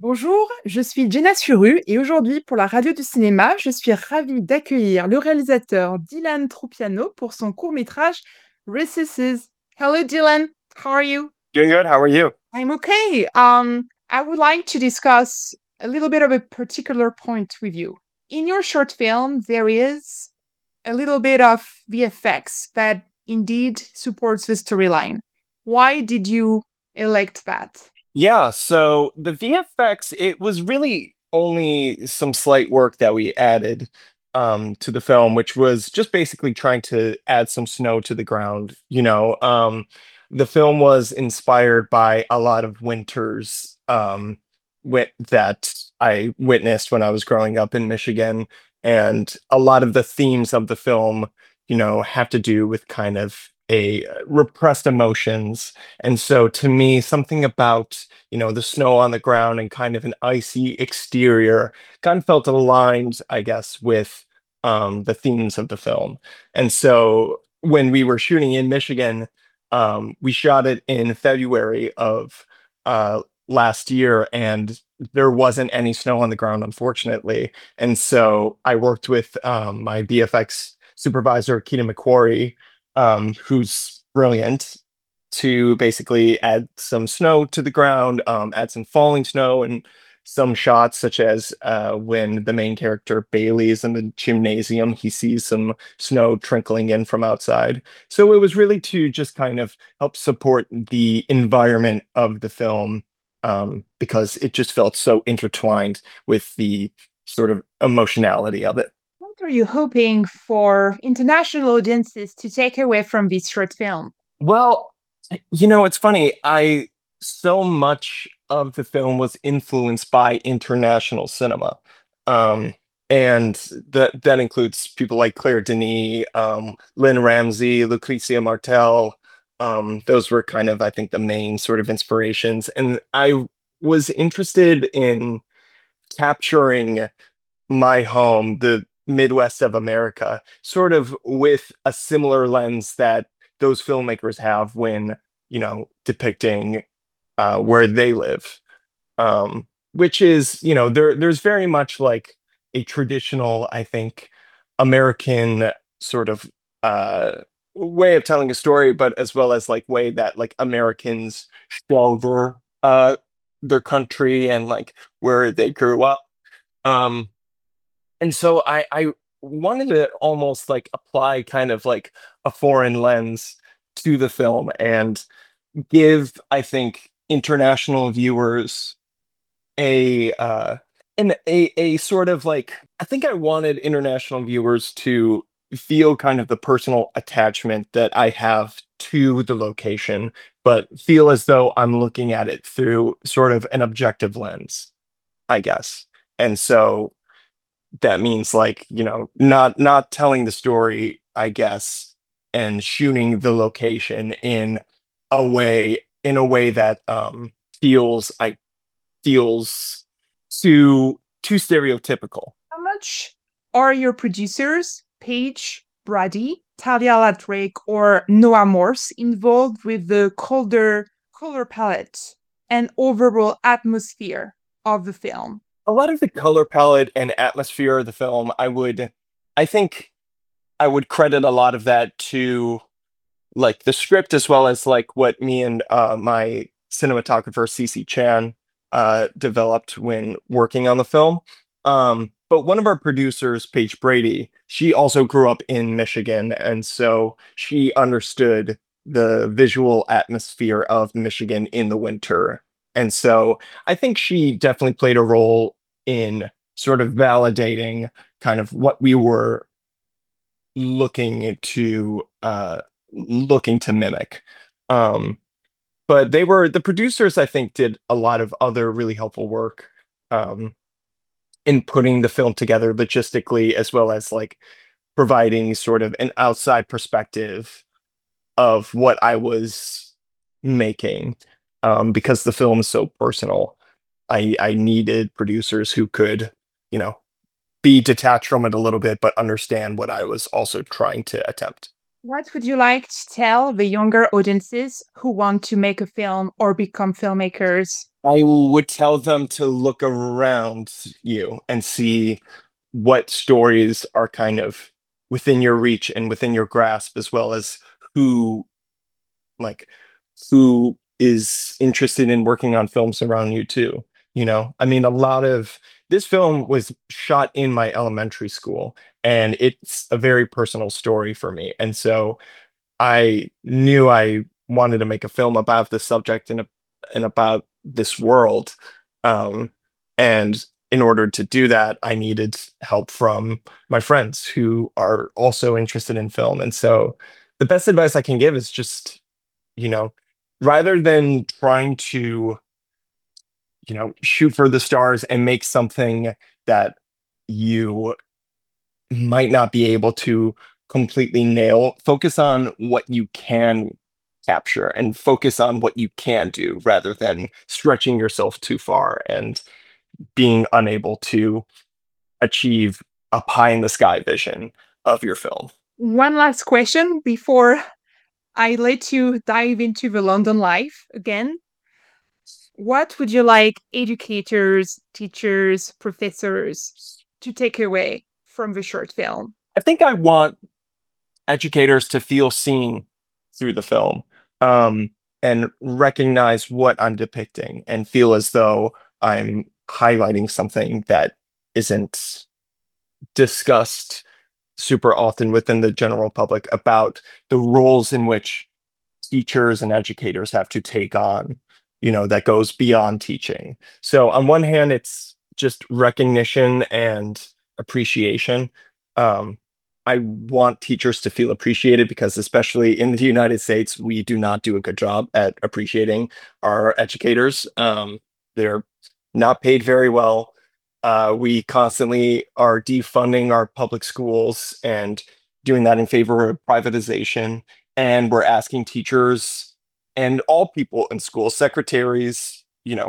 Bonjour, je suis Jenna Suru et aujourd'hui pour la radio du cinéma, je suis ravie d'accueillir le réalisateur Dylan Trupiano pour son court-métrage Recesses. Hello Dylan, how are you? Doing good. How are you? I'm okay. I would like to discuss a little bit of a particular point with you. In your short film, there is a little bit of VFX that indeed supports the storyline. Why did you elect that? Yeah, so the VFX, it was really only some slight work that we added to the film, which was just basically trying to add some snow to the ground. The film was inspired by a lot of winters that I witnessed when I was growing up in Michigan, and a lot of the themes of the film, have to do with kind of a repressed emotions. And so to me, something about, the snow on the ground and kind of an icy exterior kind of felt aligned, I guess, with the themes of the film. And so when we were shooting in Michigan, we shot it in February of last year, and there wasn't any snow on the ground, unfortunately. And so I worked with my VFX supervisor, Keita McQuarrie, who's brilliant, to basically add some snow to the ground, add some falling snow, and some shots, such as when the main character Bailey is in the gymnasium, he sees some snow trickling in from outside. So it was really to just kind of help support the environment of the film, because it just felt so intertwined with the sort of emotionality of it. What are you hoping for international audiences to take away from this short film? Well, it's funny. I So much of the film was influenced by international cinema. Um, and that includes people like Claire Denis, Lynn Ramsey, Lucrezia Martel. Those were kind of, I think, the main sort of inspirations. And I was interested in capturing my home, the Midwest of America, sort of with a similar lens that those filmmakers have when, depicting where they live. Which is, there's very much like a traditional, I think, American sort of uh, way of telling a story, but as well as like way that like Americans show their country and like where they grew up. Um, and so I wanted to almost like apply kind of like a foreign lens to the film and give, I think, international viewers a a sort of like, I think I wanted international viewers to feel kind of the personal attachment that I have to the location, but feel as though I'm looking at it through sort of an objective lens, I guess. And so that means like, not telling the story, I guess, and shooting the location in a way that feels too stereotypical. How much are your producers, Paige Brady, Talia Ladrake, or Noah Morse, involved with the colder color palette and overall atmosphere of the film? A lot of the color palette and atmosphere of the film, I think I would credit a lot of that to like the script, as well as like what me and my cinematographer Cece Chan developed when working on the film. But one of our producers, Paige Brady, she also grew up in Michigan, and so she understood the visual atmosphere of Michigan in the winter. And so I think she definitely played a role in sort of validating kind of what we were looking to looking to mimic. Um, but the producers, I think, did a lot of other really helpful work um, in putting the film together logistically, as well as like providing sort of an outside perspective of what I was making. Because the film is so personal, I needed producers who could, you know, be detached from it a little bit, but understand what I was also trying to attempt. What would you like to tell the younger audiences who want to make a film or become filmmakers? I would tell them to look around you and see what stories are kind of within your reach and within your grasp, as well as who like who is interested in working on films around you too. I mean, a lot of this film was shot in my elementary school, and it's a very personal story for me. And so I knew I wanted to make a film about this subject and about this world. Um, and in order to do that, I needed help from my friends who are also interested in film. And so the best advice I can give is just, you know, rather than trying to, shoot for the stars and make something that you might not be able to completely nail, focus on what you can capture and focus on what you can do rather than stretching yourself too far and being unable to achieve a pie in the sky vision of your film. One last question before I let you dive into the London life again. What would you like educators, teachers, professors to take away from the short film? I think I want educators to feel seen through the film, um, and recognize what I'm depicting and feel as though I'm highlighting something that isn't discussed super often within the general public about the roles in which teachers and educators have to take on, that goes beyond teaching. So on one hand, it's just recognition and appreciation. Um, I want teachers to feel appreciated because, especially in the United States, we do not do a good job at appreciating our educators. They're not paid very well. We constantly are defunding our public schools and doing that in favor of privatization. And we're asking teachers and all people in school, secretaries,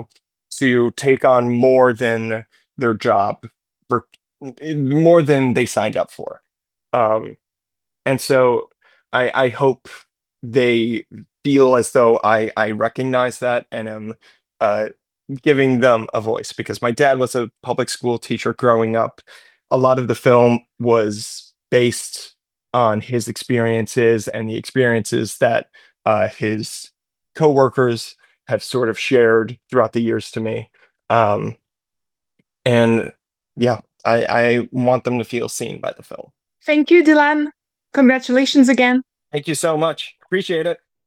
to take on more than their job, for more than they signed up for. Um, and so I hope they feel as though I recognize that and am uh, giving them a voice, because my dad was a public school teacher growing up. A lot of the film was based on his experiences and the experiences that his coworkers have sort of shared throughout the years to me. Um, and yeah, I want them to feel seen by the film. Thank you, Dylan. Congratulations again. Thank you so much. Appreciate it.